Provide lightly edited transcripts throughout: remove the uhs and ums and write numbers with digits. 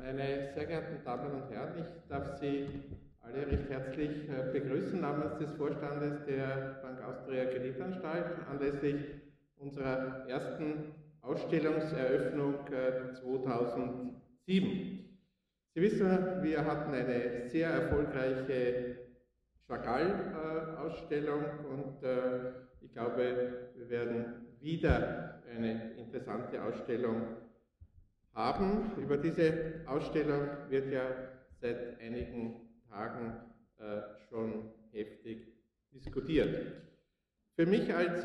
Meine sehr geehrten Damen und Herren, ich darf Sie alle recht herzlich begrüßen namens des Vorstandes der Bank Austria Kreditanstalt anlässlich unserer ersten Ausstellungseröffnung 2007. Sie wissen, wir hatten eine sehr erfolgreiche Chagall-Ausstellung und ich glaube, wir werden wieder eine interessante Ausstellung haben. Über diese Ausstellung wird ja seit einigen Tagen schon heftig diskutiert. Für mich als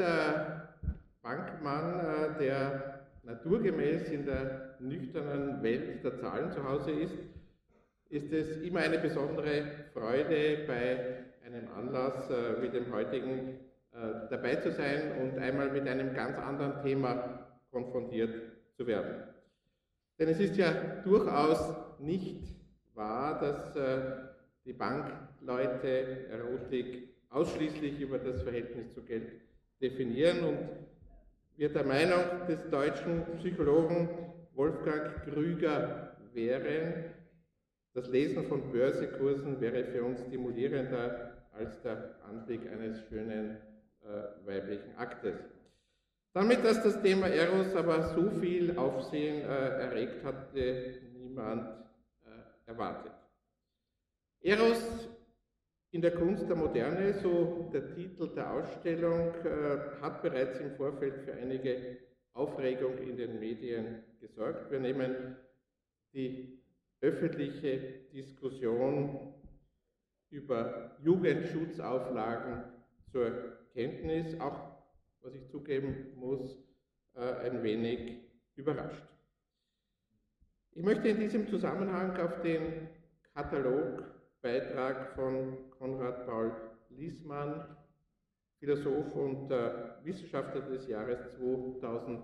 Bankmann, der naturgemäß in der nüchternen Welt der Zahlen zu Hause ist es immer eine besondere Freude, bei einem Anlass wie dem heutigen dabei zu sein und einmal mit einem ganz anderen Thema konfrontiert zu werden. Denn es ist ja durchaus nicht wahr, dass die Bankleute Erotik ausschließlich über das Verhältnis zu Geld definieren, und wir der Meinung des deutschen Psychologen Wolfgang Krüger wären, das Lesen von Börsekursen wäre für uns stimulierender als der Anblick eines schönen weiblichen Aktes. Damit, dass das Thema Eros aber so viel Aufsehen erregt, hatte niemand erwartet. Eros in der Kunst der Moderne, so der Titel der Ausstellung, hat bereits im Vorfeld für einige Aufregung in den Medien gesorgt. Wir nehmen die öffentliche Diskussion über Jugendschutzauflagen zur Kenntnis, auch, was ich zugeben muss, ein wenig überrascht. Ich möchte in diesem Zusammenhang auf den Katalogbeitrag von Konrad Paul Liessmann, Philosoph und Wissenschaftler des Jahres 2006,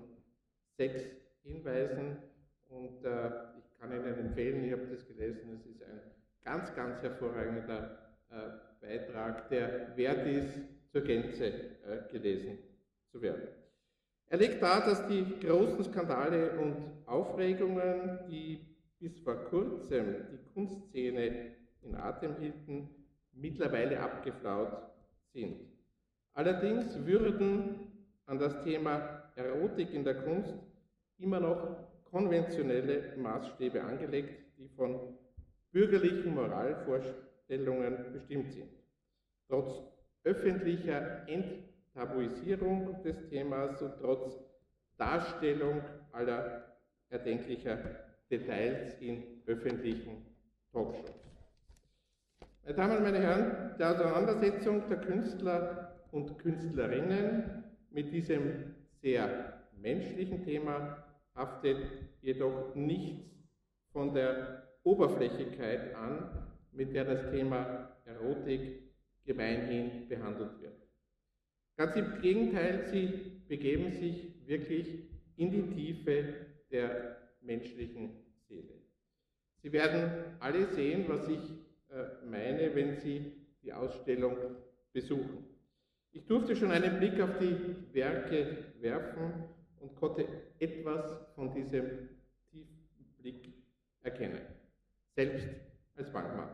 hinweisen, und ich kann Ihnen empfehlen, ich habe das gelesen, es ist ein ganz, ganz hervorragender Beitrag, der wert ist, zur Gänze gelesen zu werden. Er legt dar, dass die großen Skandale und Aufregungen, die bis vor kurzem die Kunstszene in Atem hielten, mittlerweile abgeflaut sind. Allerdings würden an das Thema Erotik in der Kunst immer noch konventionelle Maßstäbe angelegt, die von bürgerlichen Moralvorstellungen bestimmt sind. Trotz öffentlicher Enttabuisierung des Themas und trotz Darstellung aller erdenklicher Details in öffentlichen Talkshows. Meine Damen und meine Herren, die Auseinandersetzung der Künstler und Künstlerinnen mit diesem sehr menschlichen Thema haftet jedoch nichts von der Oberflächlichkeit an, mit der das Thema Erotik gemeinhin behandelt wird. Ganz im Gegenteil, sie begeben sich wirklich in die Tiefe der menschlichen Seele. Sie werden alle sehen, was ich meine, wenn Sie die Ausstellung besuchen. Ich durfte schon einen Blick auf die Werke werfen und konnte etwas von diesem tiefen Blick erkennen, selbst als Bankmann.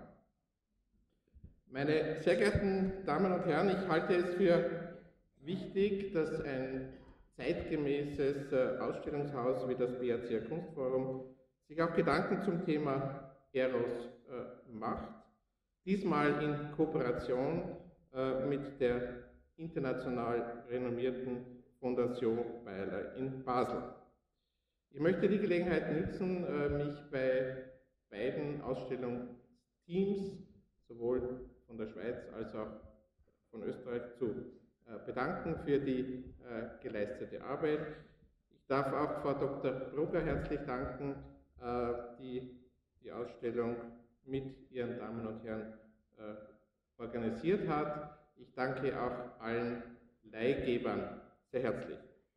Meine sehr geehrten Damen und Herren, ich halte es für wichtig, dass ein zeitgemäßes Ausstellungshaus wie das BACR Kunstforum sich auch Gedanken zum Thema Eros macht, diesmal in Kooperation mit der international renommierten Fondation Bayerler in Basel. Ich möchte die Gelegenheit nutzen, mich bei beiden Ausstellungsteams, sowohl von der Schweiz als auch von Österreich, zu bedanken für die geleistete Arbeit. Ich darf auch Frau Dr. Brugger herzlich danken, die die Ausstellung mit ihren Damen und Herren organisiert hat. Ich danke auch allen Leihgebern sehr herzlich.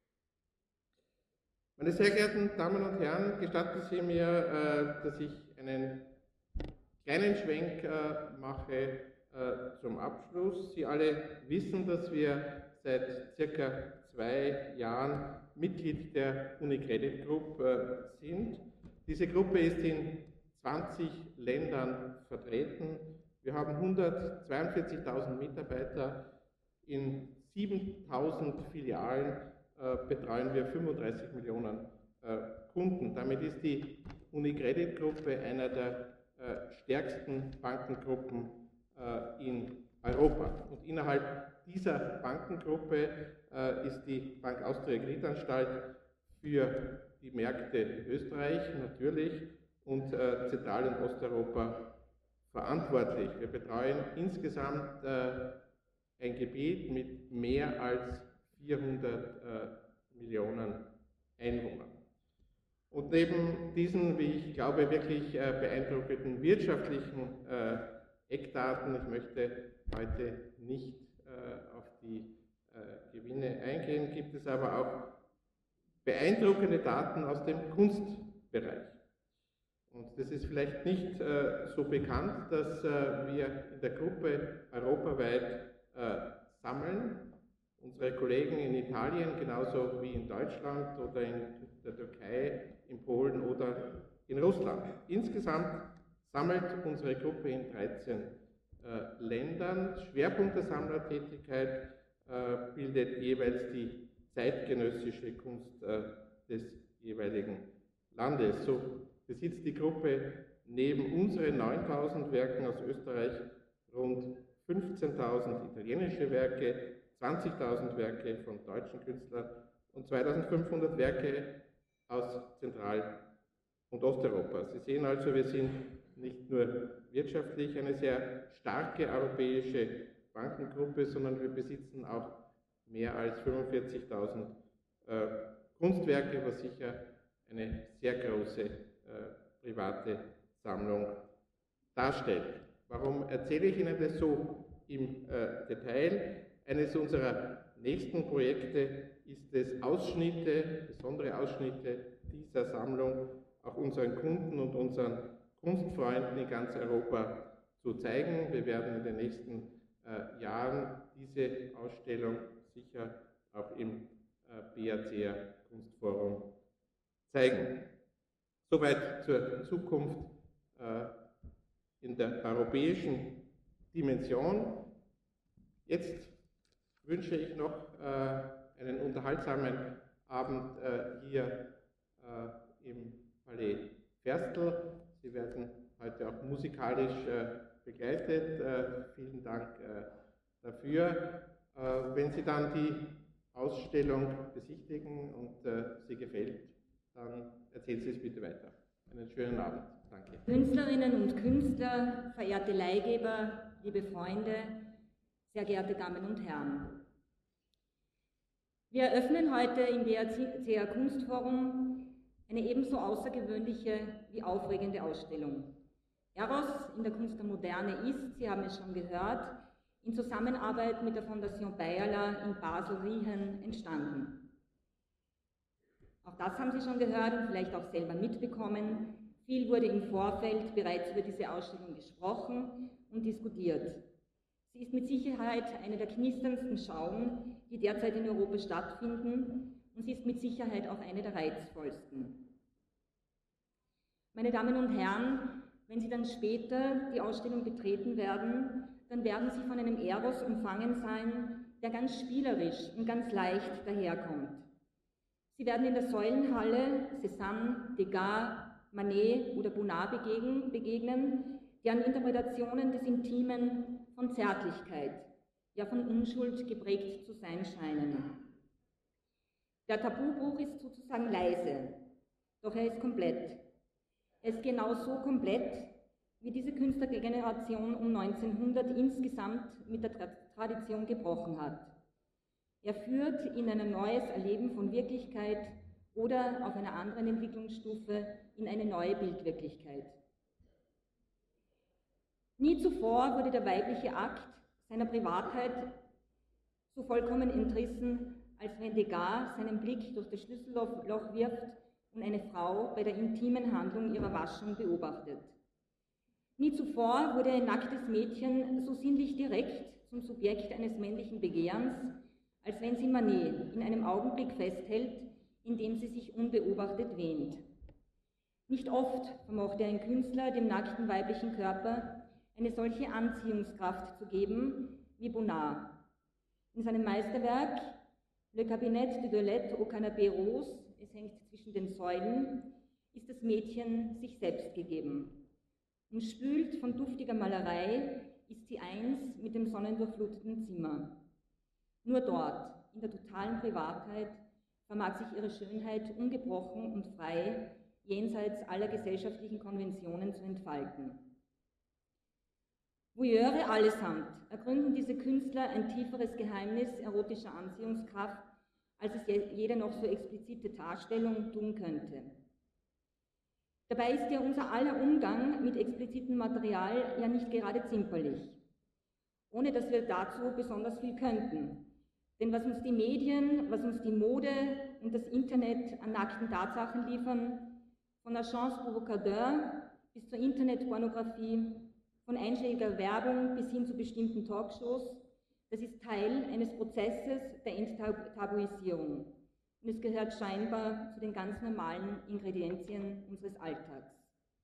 Meine sehr geehrten Damen und Herren, gestatten Sie mir, dass ich einen kleinen Schwenk mache zum Abschluss. Sie alle wissen, dass wir seit circa 2 Jahren Mitglied der UniCredit Group sind. Diese Gruppe ist in 20 Ländern vertreten. Wir haben 142.000 Mitarbeiter. In 7.000 Filialen betreuen wir 35 Millionen Kunden. Damit ist die UniCredit-Gruppe einer der stärksten Bankengruppen in Europa. Und innerhalb dieser Bankengruppe ist die Bank Austria Kreditanstalt für die Märkte Österreich natürlich und Zentral- und Osteuropa verantwortlich. Wir betreuen insgesamt ein Gebiet mit mehr als 400 Millionen Einwohnern. Und neben diesen, wie ich glaube, wirklich beeindruckenden wirtschaftlichen Eckdaten, ich möchte heute nicht auf die Gewinne eingehen, gibt es aber auch beeindruckende Daten aus dem Kunstbereich. Und das ist vielleicht nicht so bekannt, dass wir in der Gruppe europaweit sammeln. Unsere Kollegen in Italien, genauso wie in Deutschland oder in der Türkei, in Polen oder in Russland. Insgesamt sammelt unsere Gruppe in 13 Ländern. Schwerpunkt der Sammlertätigkeit bildet jeweils die zeitgenössische Kunst des jeweiligen Landes. So besitzt die Gruppe neben unseren 9.000 Werken aus Österreich rund 15.000 italienische Werke, 20.000 Werke von deutschen Künstlern und 2.500 Werke aus Zentral- und Osteuropa. Sie sehen also, wir sind nicht nur wirtschaftlich eine sehr starke europäische Bankengruppe, sondern wir besitzen auch mehr als 45.000 Kunstwerke, was sicher eine sehr große private Sammlung darstellt. Warum erzähle ich Ihnen das so im Detail? Eines unserer nächsten Projekte ist es, Ausschnitte, besondere Ausschnitte dieser Sammlung auch unseren Kunden und unseren Kunstfreunden in ganz Europa zu zeigen. Wir werden in den nächsten Jahren diese Ausstellung sicher auch im BACR Kunstforum zeigen. Soweit zur Zukunft in der europäischen Dimension. Jetzt wünsche ich noch einen unterhaltsamen Abend hier im Palais Ferstel. Sie werden heute auch musikalisch begleitet. Vielen Dank dafür. Wenn Sie dann die Ausstellung besichtigen und sie gefällt, dann erzählen Sie es bitte weiter. Einen schönen Abend. Danke. Künstlerinnen und Künstler, verehrte Leihgeber, liebe Freunde, sehr geehrte Damen und Herren. Wir eröffnen heute im BACR Kunstforum eine ebenso außergewöhnliche wie aufregende Ausstellung. Eros in der Kunst der Moderne ist, Sie haben es schon gehört, in Zusammenarbeit mit der Fondation Bayerler in Basel-Riehen entstanden. Auch das haben Sie schon gehört und vielleicht auch selber mitbekommen. Viel wurde im Vorfeld bereits über diese Ausstellung gesprochen und diskutiert. Sie ist mit Sicherheit eine der knisterndsten Schauen, die derzeit in Europa stattfinden, und sie ist mit Sicherheit auch eine der reizvollsten. Meine Damen und Herren, wenn Sie dann später die Ausstellung betreten werden, dann werden Sie von einem Eros umfangen sein, der ganz spielerisch und ganz leicht daherkommt. Sie werden in der Säulenhalle Cézanne, Degas, Manet oder Bonnat begegnen, deren Interpretationen des Intimen von Zärtlichkeit, ja von Unschuld geprägt zu sein scheinen. Der Tabubruch ist sozusagen leise, doch er ist komplett. Er ist genauso komplett, wie diese Künstlergeneration um 1900 insgesamt mit der Tradition gebrochen hat. Er führt in ein neues Erleben von Wirklichkeit oder auf einer anderen Entwicklungsstufe in eine neue Bildwirklichkeit. Nie zuvor wurde der weibliche Akt seiner Privatheit so vollkommen entrissen, als wenn Degas seinen Blick durch das Schlüsselloch wirft und eine Frau bei der intimen Handlung ihrer Waschung beobachtet. Nie zuvor wurde ein nacktes Mädchen so sinnlich direkt zum Subjekt eines männlichen Begehrens, als wenn sie Manet in einem Augenblick festhält, in dem sie sich unbeobachtet wähnt. Nicht oft vermochte ein Künstler dem nackten weiblichen Körper eine solche Anziehungskraft zu geben wie Bonnard. In seinem Meisterwerk Le Cabinet de Deolette au Canapé Rose, es hängt zwischen den Säulen, ist das Mädchen sich selbst gegeben. Umspült von duftiger Malerei ist sie eins mit dem sonnendurchfluteten Zimmer. Nur dort, in der totalen Privatheit, vermag sich ihre Schönheit ungebrochen und frei jenseits aller gesellschaftlichen Konventionen zu entfalten. Voyeure allesamt ergründen diese Künstler ein tieferes Geheimnis erotischer Anziehungskraft, als es jede noch so explizite Darstellung tun könnte. Dabei ist ja unser aller Umgang mit explizitem Material ja nicht gerade zimperlich, ohne dass wir dazu besonders viel könnten. Denn was uns die Medien, was uns die Mode und das Internet an nackten Tatsachen liefern, von Agence Provocateur bis zur Internetpornografie, von einschlägiger Werbung bis hin zu bestimmten Talkshows, das ist Teil eines Prozesses der Enttabuisierung. Und es gehört scheinbar zu den ganz normalen Ingredienzien unseres Alltags.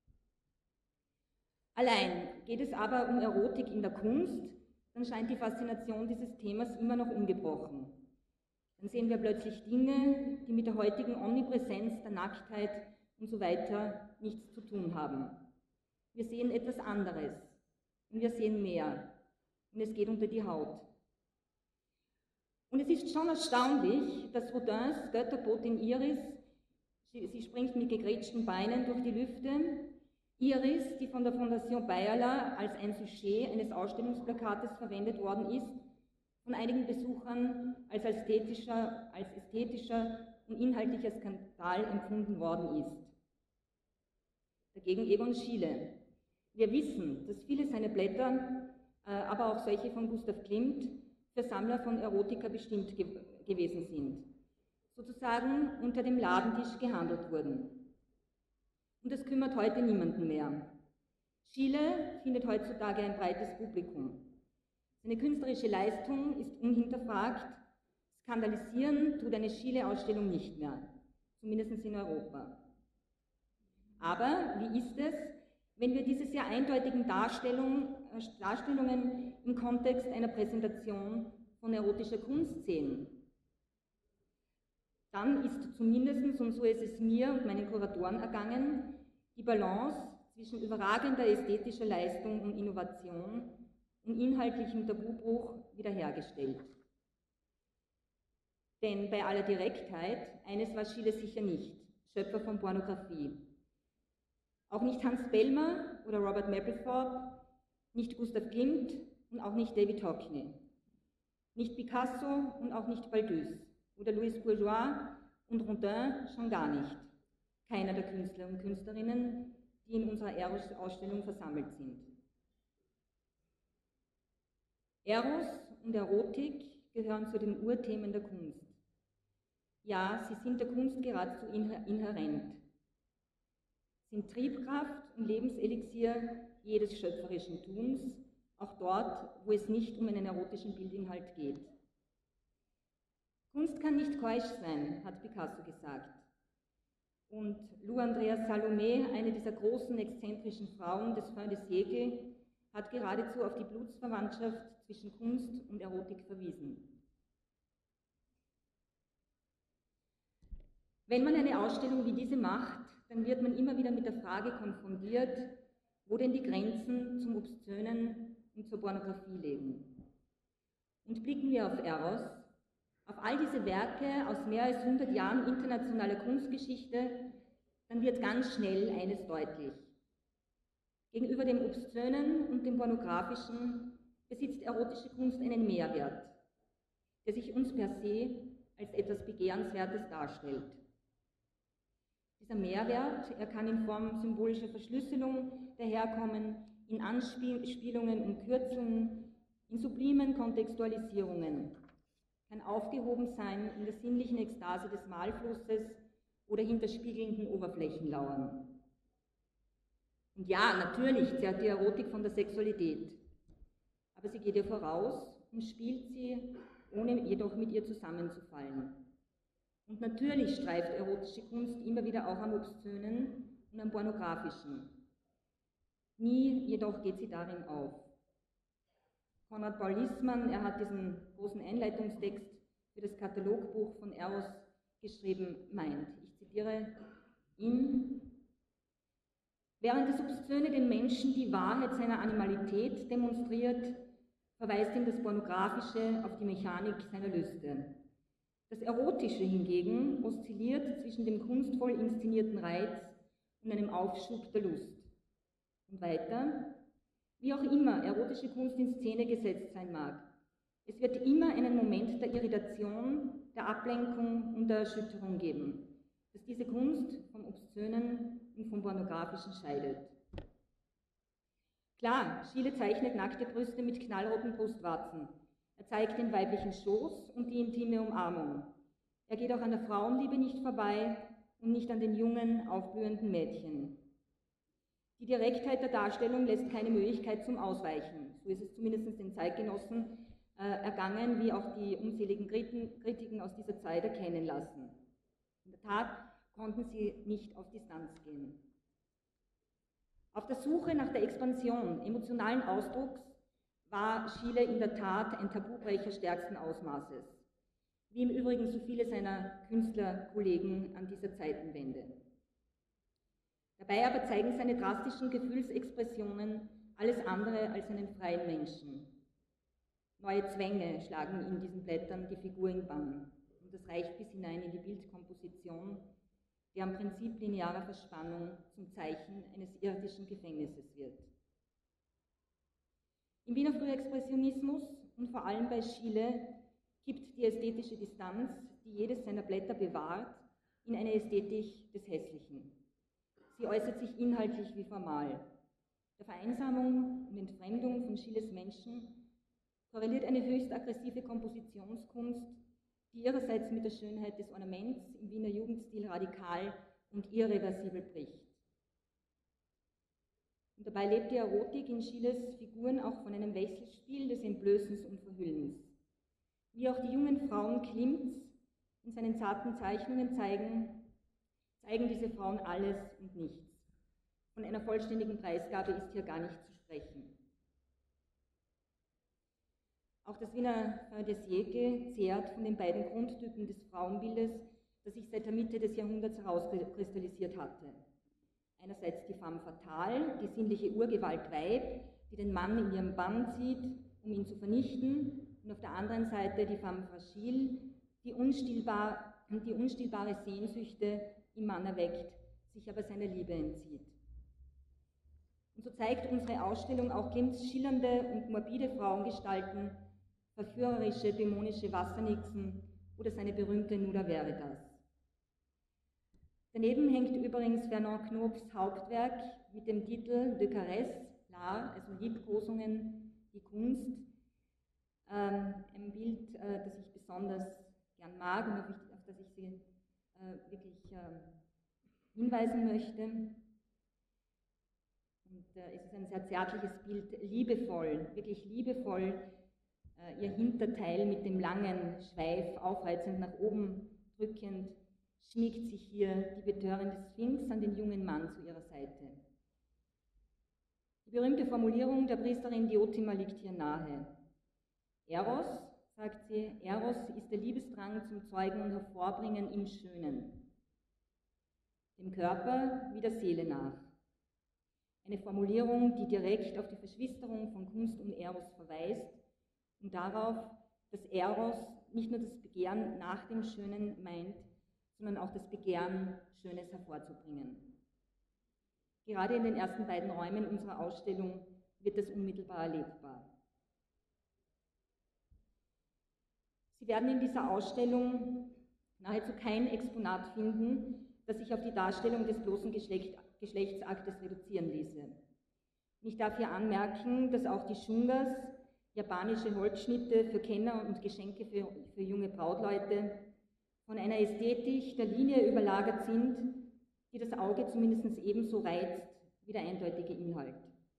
Allein geht es aber um Erotik in der Kunst, dann scheint die Faszination dieses Themas immer noch ungebrochen. Dann sehen wir plötzlich Dinge, die mit der heutigen Omnipräsenz der Nacktheit und so weiter nichts zu tun haben. Wir sehen etwas anderes und wir sehen mehr und es geht unter die Haut. Und es ist schon erstaunlich, dass Rodins Götterbotin Iris, sie springt mit gegrätschten Beinen durch die Lüfte, Iris, die von der Fondation Bayerler als ein Sujet eines Ausstellungsplakates verwendet worden ist, von einigen Besuchern als ästhetischer und inhaltlicher Skandal empfunden worden ist. Dagegen Egon Schiele. Wir wissen, dass viele seiner Blätter, aber auch solche von Gustav Klimt, für Sammler von Erotika bestimmt gewesen sind, sozusagen unter dem Ladentisch gehandelt wurden. Und das kümmert heute niemanden mehr. Schiele findet heutzutage ein breites Publikum. Seine künstlerische Leistung ist unhinterfragt. Skandalisieren tut eine Schiele-Ausstellung nicht mehr, zumindest in Europa. Aber wie ist es, wenn wir diese sehr eindeutigen Darstellungen im Kontext einer Präsentation von erotischer Kunst sehen? Dann ist zumindest, und so ist es mir und meinen Kuratoren ergangen, die Balance zwischen überragender ästhetischer Leistung und Innovation und inhaltlichem Tabubruch wiederhergestellt. Denn bei aller Direktheit, eines war Schiele sicher nicht, Schöpfer von Pornografie. Auch nicht Hans Bellmer oder Robert Mapplethorpe, nicht Gustav Klimt und auch nicht David Hockney. Nicht Picasso und auch nicht Baldus oder Louis Bourgeois und Rodin schon gar nicht. Keiner der Künstler und Künstlerinnen, die in unserer Eros-Ausstellung versammelt sind. Eros und Erotik gehören zu den Urthemen der Kunst. Ja, sie sind der Kunst geradezu inhärent. Sind Triebkraft und Lebenselixier jedes schöpferischen Tuns, auch dort, wo es nicht um einen erotischen Bildinhalt geht. Kunst kann nicht keusch sein, hat Picasso gesagt. Und Lou Andreas Salomé, eine dieser großen exzentrischen Frauen des Fin de siècle, hat geradezu auf die Blutsverwandtschaft zwischen Kunst und Erotik verwiesen. Wenn man eine Ausstellung wie diese macht, dann wird man immer wieder mit der Frage konfrontiert, wo denn die Grenzen zum Obszönen und zur Pornografie liegen. Und blicken wir auf Eros, auf all diese Werke aus mehr als 100 Jahren internationaler Kunstgeschichte, dann wird ganz schnell eines deutlich. Gegenüber dem Obszönen und dem Pornografischen besitzt erotische Kunst einen Mehrwert, der sich uns per se als etwas Begehrenswertes darstellt. Dieser Mehrwert, er kann in Form symbolischer Verschlüsselung daherkommen, in Anspielungen und Kürzeln, in sublimen Kontextualisierungen, kann aufgehoben sein in der sinnlichen Ekstase des Malflusses oder hinter spiegelnden Oberflächen lauern. Und ja, natürlich zehrt die Erotik von der Sexualität, aber sie geht ihr voraus und spielt sie, ohne jedoch mit ihr zusammenzufallen. Und natürlich streift erotische Kunst immer wieder auch am Obszönen und am Pornografischen. Nie jedoch geht sie darin auf. Konrad Paul Liessmann, er hat diesen großen Einleitungstext für das Katalogbuch von Eros geschrieben, meint, ich zitiere ihn: Während das Obszöne den Menschen die Wahrheit seiner Animalität demonstriert, verweist ihm das Pornografische auf die Mechanik seiner Lüste. Das Erotische hingegen oszilliert zwischen dem kunstvoll inszenierten Reiz und einem Aufschub der Lust. Und weiter: Wie auch immer erotische Kunst in Szene gesetzt sein mag, es wird immer einen Moment der Irritation, der Ablenkung und der Erschütterung geben, dass diese Kunst vom Obszönen und vom Pornografischen scheidet. Klar, Schiele zeichnet nackte Brüste mit knallroten Brustwarzen. Er zeigt den weiblichen Schoß und die intime Umarmung. Er geht auch an der Frauenliebe nicht vorbei und nicht an den jungen, aufblühenden Mädchen. Die Direktheit der Darstellung lässt keine Möglichkeit zum Ausweichen. So ist es zumindest den Zeitgenossen ergangen, wie auch die unzähligen Kritiken aus dieser Zeit erkennen lassen. In der Tat konnten sie nicht auf Distanz gehen. Auf der Suche nach der Expansion emotionalen Ausdrucks war Schiele in der Tat ein Tabubrecher stärksten Ausmaßes, wie im Übrigen so viele seiner Künstlerkollegen an dieser Zeitenwende. Dabei aber zeigen seine drastischen Gefühlsexpressionen alles andere als einen freien Menschen. Neue Zwänge schlagen in diesen Blättern die Figur in Bann. Und das reicht bis hinein in die Bildkomposition, die am Prinzip linearer Verspannung zum Zeichen eines irdischen Gefängnisses wird. Im Wiener Frühexpressionismus und vor allem bei Schiele kippt die ästhetische Distanz, die jedes seiner Blätter bewahrt, in eine Ästhetik des Hässlichen. Sie äußert sich inhaltlich wie formal. Der Vereinsamung und Entfremdung von Schilles Menschen korreliert eine höchst aggressive Kompositionskunst, die ihrerseits mit der Schönheit des Ornaments im Wiener Jugendstil radikal und irreversibel bricht. Und dabei lebt die Erotik in Schilles Figuren auch von einem Wechselspiel des Entblößens und Verhüllens. Wie auch die jungen Frauen Klimts in seinen zarten Zeichnungen zeigen diese Frauen alles und nichts. Von einer vollständigen Preisgabe ist hier gar nicht zu sprechen. Auch das Wiener Fin de siècle zehrt von den beiden Grundtypen des Frauenbildes, das sich seit der Mitte des Jahrhunderts herauskristallisiert hatte. Einerseits die femme fatale, die sinnliche Urgewalt Weib, die den Mann in ihren Bann zieht, um ihn zu vernichten, und auf der anderen Seite die femme fragile, die unstillbare Sehnsüchte im Mann erweckt, sich aber seiner Liebe entzieht. Und so zeigt unsere Ausstellung auch Klimts schillernde und morbide Frauengestalten, verführerische, dämonische Wassernixen oder seine berühmte Nuda Veritas. Daneben hängt übrigens Fernand Knopfs Hauptwerk mit dem Titel De Caresse, L'Art, also Liebkosungen, die Kunst, ein Bild, das ich besonders gern mag und auf das ich Sie wirklich hinweisen möchte. Und es ist ein sehr zärtliches Bild, liebevoll, wirklich liebevoll, ihr Hinterteil mit dem langen Schweif aufreizend nach oben drückend, schmiegt sich hier die betörende Sphinx an den jungen Mann zu ihrer Seite. Die berühmte Formulierung der Priesterin Diotima liegt hier nahe. Eros, sagt sie, Eros ist der Liebesdrang zum Zeugen und Hervorbringen im Schönen, dem Körper wie der Seele nach. Eine Formulierung, die direkt auf die Verschwisterung von Kunst und Eros verweist und darauf, dass Eros nicht nur das Begehren nach dem Schönen meint, sondern auch das Begehren, Schönes hervorzubringen. Gerade in den ersten beiden Räumen unserer Ausstellung wird das unmittelbar erlebbar. Sie werden in dieser Ausstellung nahezu kein Exponat finden, das sich auf die Darstellung des bloßen Geschlechtsaktes reduzieren ließe. Ich darf hier anmerken, dass auch die Shungas, japanische Holzschnitte für Kenner und Geschenke für junge Brautleute, von einer Ästhetik der Linie überlagert sind, die das Auge zumindest ebenso reizt wie der eindeutige Inhalt.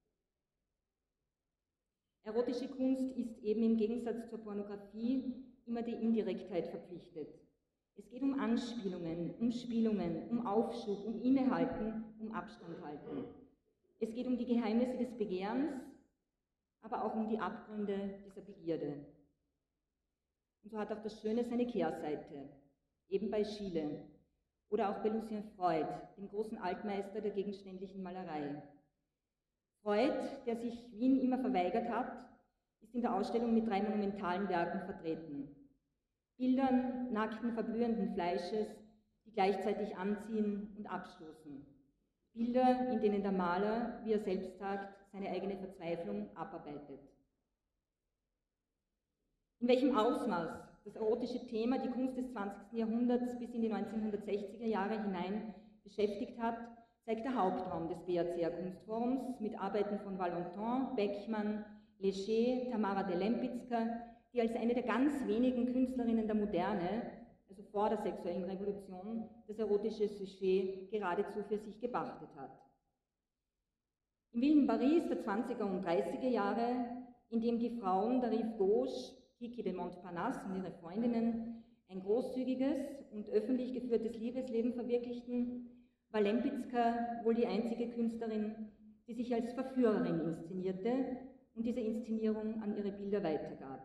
Erotische Kunst ist eben im Gegensatz zur Pornografie immer die Indirektheit verpflichtet. Es geht um Anspielungen, um Spielungen, um Aufschub, um Innehalten um Abstand halten. Es geht um die Geheimnisse des Begehrens, aber auch um die Abgründe dieser Begierde. Und so hat auch das Schöne seine Kehrseite, eben bei Schiele oder auch bei Lucien Freud, dem großen Altmeister der gegenständlichen Malerei. Freud, der sich Wien immer verweigert hat, ist in der Ausstellung mit 3 monumentalen Werken vertreten. Bildern nackten, verblühenden Fleisches, die gleichzeitig anziehen und abstoßen. Bilder, in denen der Maler, wie er selbst sagt, seine eigene Verzweiflung abarbeitet. In welchem Ausmaß das erotische Thema die Kunst des 20. Jahrhunderts bis in die 1960er Jahre hinein beschäftigt hat, zeigt der Hauptraum des BACR Kunstforums mit Arbeiten von Valentin, Beckmann, Léger, Tamara de Lempicka, die als eine der ganz wenigen Künstlerinnen der Moderne, also vor der sexuellen Revolution, das erotische Sujet geradezu für sich gepachtet hat. Im wilden Paris der 20er und 30er Jahre, in dem die Frauen der Rive Gauche, Kiki de Montparnasse und ihre Freundinnen ein großzügiges und öffentlich geführtes Liebesleben verwirklichten, war Lempicka wohl die einzige Künstlerin, die sich als Verführerin inszenierte und diese Inszenierung an ihre Bilder weitergab.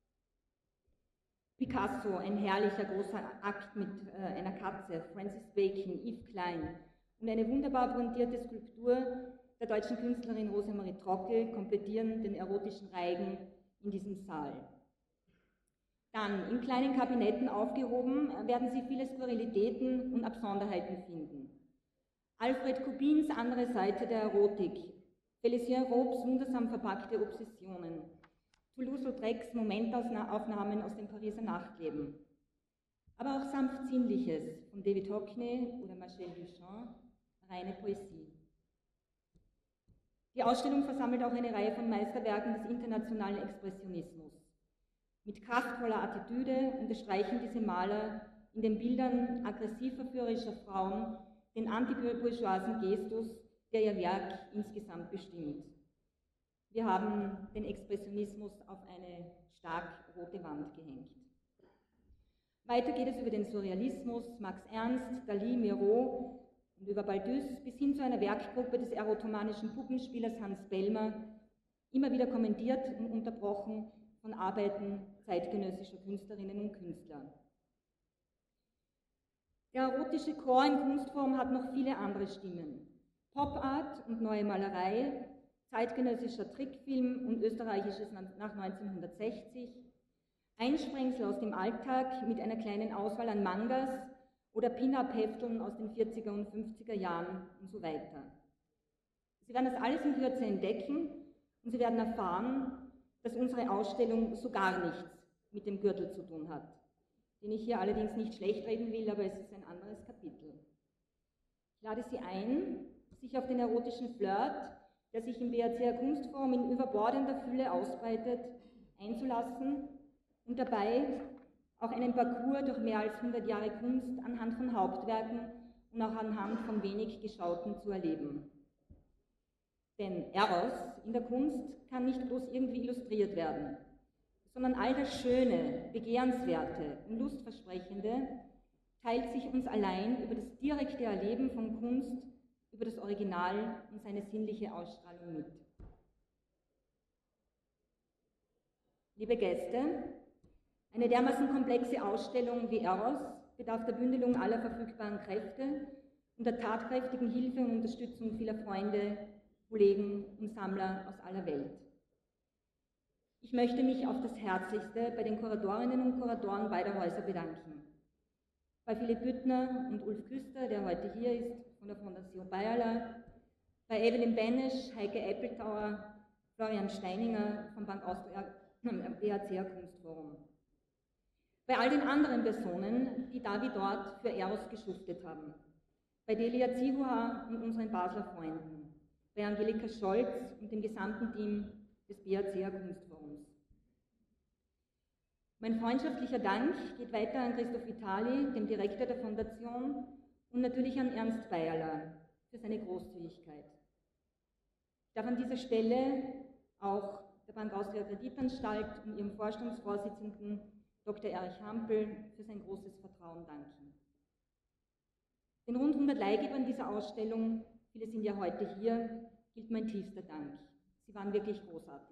Picasso, ein herrlicher großer Akt mit einer Katze, Francis Bacon, Yves Klein und eine wunderbar pointierte Skulptur der deutschen Künstlerin Rosemarie Trockel komplettieren den erotischen Reigen in diesem Saal. Dann, in kleinen Kabinetten aufgehoben, werden Sie viele Skurrilitäten und Absonderheiten finden. Alfred Kubins andere Seite der Erotik, Félicien Robes wundersam verpackte Obsessionen, Toulouse-Lautrecs Momentaufnahmen aus dem Pariser Nachtleben, aber auch sanft Sinnliches von David Hockney oder Marcel Duchamp, reine Poesie. Die Ausstellung versammelt auch eine Reihe von Meisterwerken des internationalen Expressionismus. Mit kraftvoller Attitüde unterstreichen diese Maler in den Bildern aggressiv verführerischer Frauen den antibourgeoisen Gestus, der ihr Werk insgesamt bestimmt. Wir haben den Expressionismus auf eine stark rote Wand gehängt. Weiter geht es über den Surrealismus, Max Ernst, Dali, Miro und über Baldus bis hin zu einer Werkgruppe des erotomanischen Puppenspielers Hans Bellmer, immer wieder kommentiert und unterbrochen von Arbeiten zeitgenössischer Künstlerinnen und Künstler. Der erotische Chor in Kunstform hat noch viele andere Stimmen. Pop-Art und neue Malerei, zeitgenössischer Trickfilm und österreichisches nach 1960, Einsprengsel aus dem Alltag mit einer kleinen Auswahl an Mangas oder Pin-Up-Hefteln aus den 40er und 50er Jahren und so weiter. Sie werden das alles in Kürze entdecken und Sie werden erfahren, dass unsere Ausstellung so gar nichts mit dem Gürtel zu tun hat, den ich hier allerdings nicht schlecht reden will, aber es ist ein anderes Kapitel. Ich lade Sie ein, sich auf den erotischen Flirt, der sich im BACR Kunstforum in überbordender Fülle ausbreitet, einzulassen und dabei auch einen Parcours durch mehr als 100 Jahre Kunst anhand von Hauptwerken und auch anhand von wenig Geschauten zu erleben. Denn Eros in der Kunst kann nicht bloß irgendwie illustriert werden, sondern all das Schöne, Begehrenswerte und Lustversprechende teilt sich uns allein über das direkte Erleben von Kunst, über das Original und seine sinnliche Ausstrahlung mit. Liebe Gäste, eine dermaßen komplexe Ausstellung wie Eros bedarf der Bündelung aller verfügbaren Kräfte und der tatkräftigen Hilfe und Unterstützung vieler Freunde, Kollegen und Sammler aus aller Welt. Ich möchte mich auf das Herzlichste bei den Kuratorinnen und Kuratoren beider Häuser bedanken. Bei Philipp Büttner und Ulf Küster, der heute hier ist, von der Fondation Bayerler, bei Evelyn Benesch, Heike Eppeltauer, Florian Steininger vom Bank Austria BACR Kunstforum. Bei all den anderen Personen, die da wie dort für Eros geschuftet haben. Bei Delia Zivuha und unseren Basler Freunden. Bei Angelika Scholz und dem gesamten Team des BACR Kunstforums. Mein freundschaftlicher Dank geht weiter an Christoph Vitali, dem Direktor der Fondation, und natürlich an Ernst Bayerler für seine Großzügigkeit. Ich darf an dieser Stelle auch der Bank Austria Kreditanstalt und ihrem Vorstandsvorsitzenden Dr. Erich Hampel für sein großes Vertrauen danken. Den rund 100 Leihgebern dieser Ausstellung viele sind ja heute hier, gilt mein tiefster Dank. Sie waren wirklich großartig.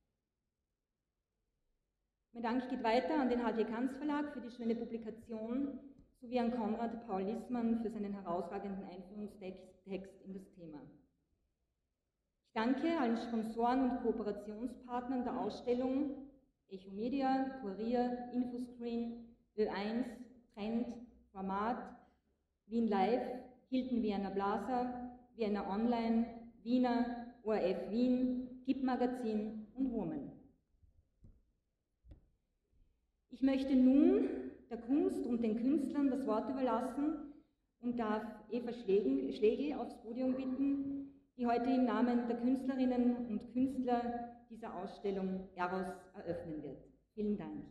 Mein Dank geht weiter an den H.G. Kanz Verlag für die schöne Publikation sowie an Konrad Paul Lissmann für seinen herausragenden Einführungstext in das Thema. Ich danke allen Sponsoren und Kooperationspartnern der Ausstellung, Echo Media, Kurier, Infoscreen, Ö1, Trend, Format, Wien Live, Hilton Vienna Plaza, Vienna Online, Wiener, ORF Wien, GIP Magazin und Woman. Ich möchte nun der Kunst und den Künstlern das Wort überlassen und darf Eva Schlegel aufs Podium bitten, die heute im Namen der Künstlerinnen und Künstler dieser Ausstellung Eros eröffnen wird. Vielen Dank.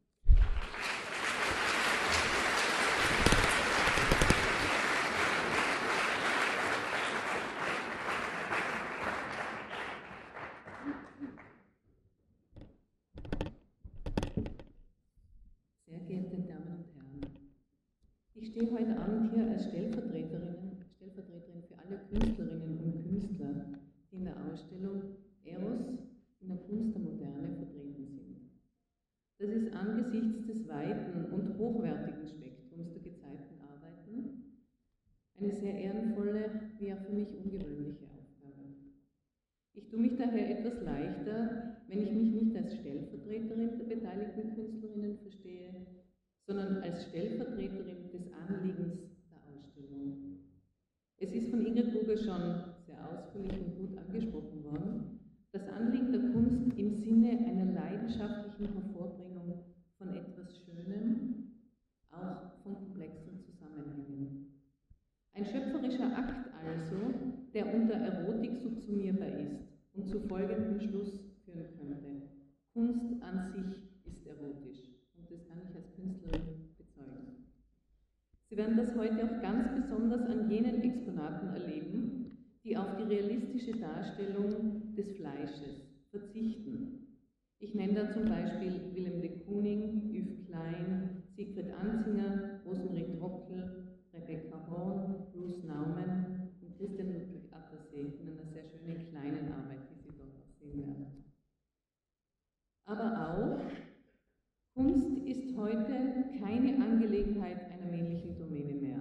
Sehr geehrte Damen und Herren, ich stehe heute Abend hier als Stellvertreterin für alle Künstlerinnen und Künstler, die in der Ausstellung Eros in der Kunst der Moderne vertreten sind. Das ist angesichts des weiten und hochwertigen Spektrums der gezeigten Arbeiten eine sehr ehrenvolle, wie auch für mich ungewöhnliche Aufgabe. Ich tue mich daher etwas leichter, wenn ich mich nicht als Stellvertreterin der beteiligten Künstlerinnen verstehe, sondern als Stellvertreterin des Anliegens der Ausstellung. Es ist von Ingrid Burger schon sehr ausführlich und gut angesprochen worden, das Anliegen der Kunst im Sinne einer leidenschaftlichen Hervorbringung von etwas Schönem, auch von komplexen Zusammenhängen. Ein schöpferischer Akt also, der unter Erotik subsumierbar ist und zu folgendem Schluss führen könnte. Kunst an sich ist erotisch und das kann ich als Künstlerin bezeugen. Sie werden das heute auch ganz besonders an jenen Exponaten erleben, die auf die realistische Darstellung des Fleisches verzichten. Ich nenne da zum Beispiel Willem de Kooning, Yves Klein, Siegfried Anzinger, Rosemarie Trockel, Rebecca Horn, Bruce Naumann und Christian Ludwig Attersee in einer sehr schönen kleinen Arbeit, die Sie dort auch sehen werden. Aber auch, Kunst ist heute keine Angelegenheit einer männlichen Domäne mehr.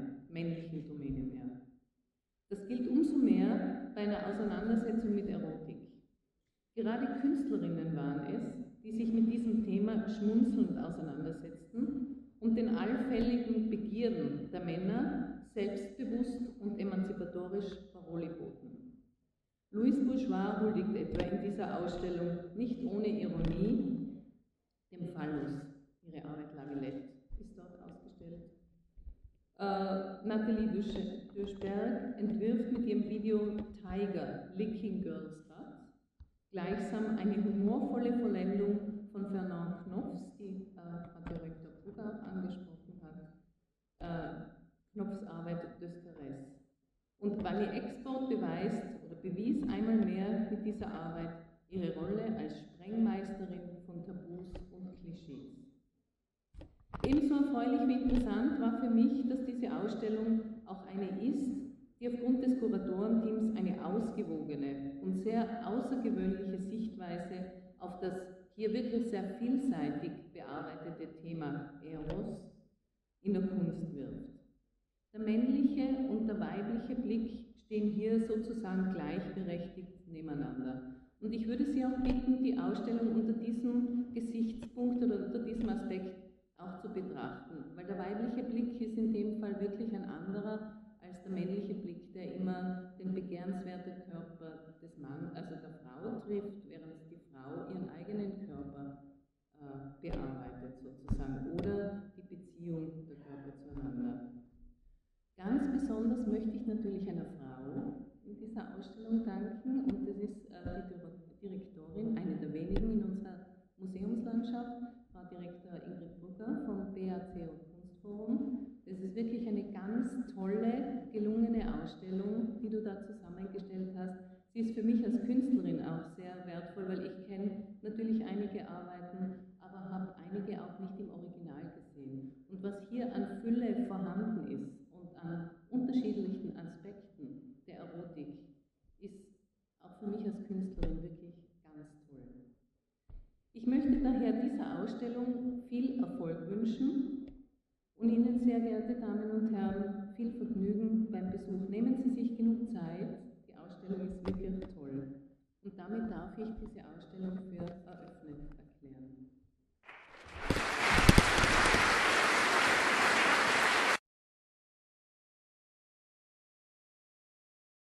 Das gilt umso mehr bei einer Auseinandersetzung mit Erotik. Gerade Künstlerinnen waren es, die sich mit diesem Thema schmunzelnd auseinandersetzten und den allfälligen Begierden der Männer selbstbewusst und emanzipatorisch Paroli boten. Louise Bourgeois huldigt etwa in dieser Ausstellung nicht ohne Ironie dem Phallus. Ihre Arbeit La Villette ist dort ausgestellt. Nathalie Duschberg entwirft mit ihrem Video Tiger, Licking Girls Butt gleichsam eine humorvolle Vollendung von Fernand Knopfs, die Direktor Brugger auch angesprochen hat, Knopfs Arbeit d'Österreich. Und Wally Export bewies einmal mehr mit dieser Arbeit ihre Rolle als Sprengmeisterin von Tabus und Klischees. Ebenso erfreulich wie interessant war für mich, dass diese Ausstellung auch eine ist, die aufgrund des Kuratorenteams eine ausgewogene und sehr außergewöhnliche Sichtweise auf das hier wirklich sehr vielseitig bearbeitete Thema Eros in der Kunst wirft. Der männliche und der weibliche Blick stehen hier sozusagen gleichberechtigt nebeneinander. Und ich würde Sie auch bitten, die Ausstellung unter diesem Gesichtspunkt oder unter diesem Aspekt auch zu betrachten, weil der weibliche Blick ist in dem Fall wirklich ein anderer als der männliche Blick, der immer den begehrenswerten Körper des Mannes, also der Frau trifft, während die Frau ihren eigenen Körper bearbeitet sozusagen oder die Beziehung der Körper zueinander. Ganz besonders möchte ich natürlich einer Frau in dieser Ausstellung danken und das ist die Direktorin, eine der wenigen in unserer Museumslandschaft, Frau Direktor Ingrid Brugger vom BAC und Kunstforum. Das ist wirklich eine ganz tolle, gelungene Ausstellung, die du da zusammengestellt hast. Sie ist für mich als Künstlerin auch sehr wertvoll, weil ich kenne natürlich einige Arbeiten, aber habe einige auch nicht im Original gesehen. Und was hier an Fülle vorhanden ist und an unterschiedlichen Aspekten der Erotik, Künstlerin wirklich ganz toll. Ich möchte daher dieser Ausstellung viel Erfolg wünschen und Ihnen, sehr geehrte Damen und Herren, viel Vergnügen beim Besuch. Nehmen Sie sich genug Zeit, die Ausstellung ist wirklich toll. Und damit darf ich diese Ausstellung